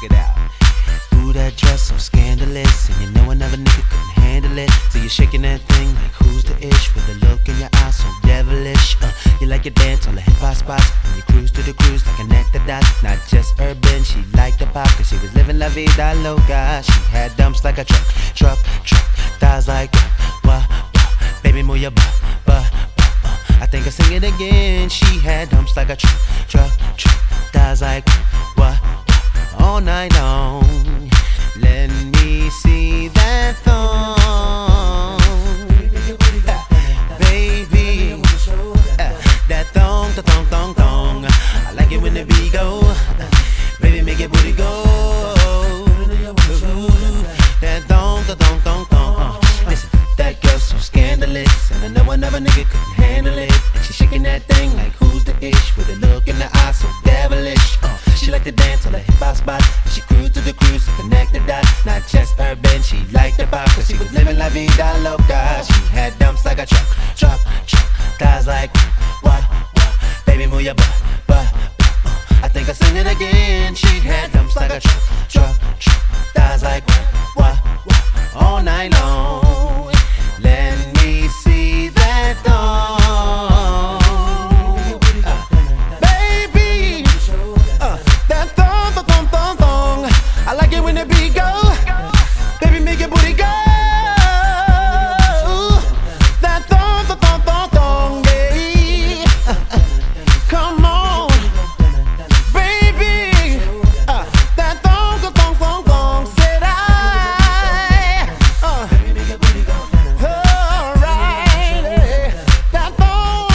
it out. Ooh, that dress so scandalous, and you know another nigga couldn't handle it. So you're shaking that thing like who's the ish, with a look in your eyes so devilish. You like your dance on the hip hop spots, and you cruise to the cruise like connect the dots. Not just urban, she liked the pop, cause she was living la vida loca. She had dumps like a truck, thighs like wah, baby move your butt. I think I sing it again. She had dumps like a truck, thighs like what? All night long. Let me see that thong, baby. That thong. I like it when the beat go. Baby, make your booty go. That thong. Listen, that girl so scandalous, and I know another nigga couldn't handle it. And she shaking that thing like who's the ish, with a look in the eye so devilish. She like to dance on the hip hop spot. She cruised to the cruise to connect the dots. Not just urban, she liked the pop, cause she was living la vida loca. She had dumps like a truck, thighs like what? Baby, move your butt. I think I sing it again. She had dumps like a truck, thighs like what? All night long. Let me see that thong, baby. That thong. I like it when the beat go. Baby, make your booty go. That thong, yeah. Come on, baby. That thong, said I. Alright, that thong.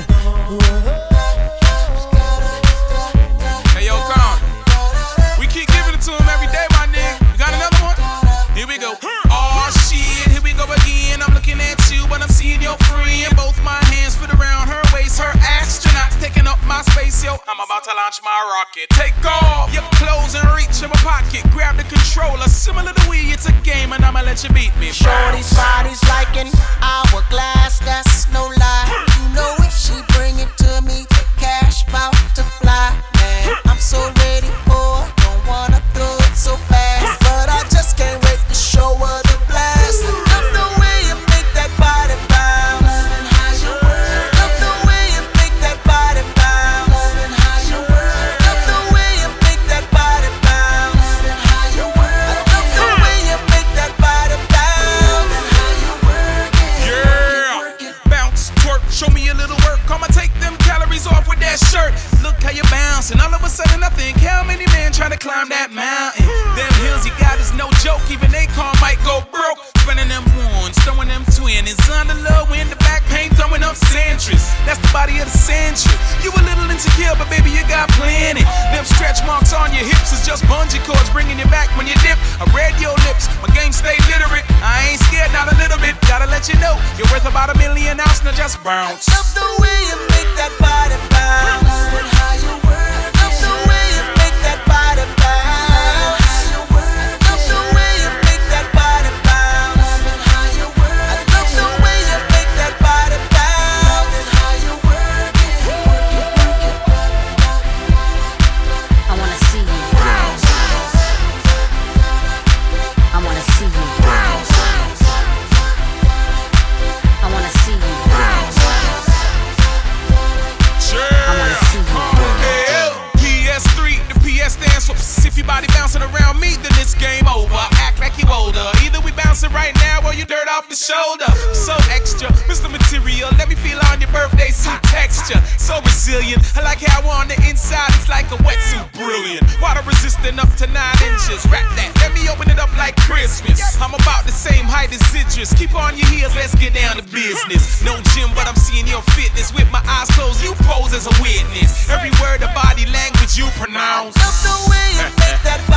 Hey, yo, come on. We keep giving it to him every day, my nigga. You got another one? Here we go. Oh shit, here we go again. I'm looking at you, but I'm seeing your friend. Both my hands fit around her waist. Her astronauts taking up my space, yo. I'm about to launch my rocket. Take off your clothes and reach in my pocket. Grab the controller, similar to Wii. It's a game, and I'ma let you beat me. Shorty's body's like an hourglass, that's no lie. You know if she bring it to me, the cash bout to fly. Man, I'm so ready for it, don't wanna throw it so fast, but I just can't wait to show her the blast. Love the way you make that body bounce. Love the way you make that body bounce. Love the way you make that body bounce. Love the way you make that body bounce. Yeah, bounce, twerk, show me a little work. I'ma take them calories off with that shirt. Look how you bounce, and all of a sudden I think, how many men trying to climb that mountain? Them hills you got is no joke, even they car might go broke. Spinning them ones, throwing them twins. Under low in the back pain, throwing up centuries. That's the body of the century. You a little insecure, but baby you got plenty. Them stretch marks on your hips is just bungee cords bringing you back when you dip. I read your lips, my game stay literate. I ain't scared, not a little bit. Gotta let you know, you're worth about $1 million ounce, now just bounce. Love the way you make that body bounce. Love the way you make that body bounce. Love the way you make that body bounce. I love the way you make that body bounce. I wanna see you bounce. I wanna see you bounce. I wanna see you bounce. I wanna see you bounce. PS3, the PS stands for if your body bouncing around me, then it's game over. Act like you older. Either we bouncing right now or you dirt off the shoulder. So extra, Mr. Material, let me feel on your birthday suit texture. So resilient, I like how on the inside it's like a wetsuit. Brilliant, water resistant up to 9 inches. Wrap that, let me open it up like Christmas. I'm about the same height as Idris. Keep on your heels, let's get down to business. No gym, but I'm seeing your fitness. With my eyes closed, you pose as a witness. Every word of body language you pronounce. Love the way you make that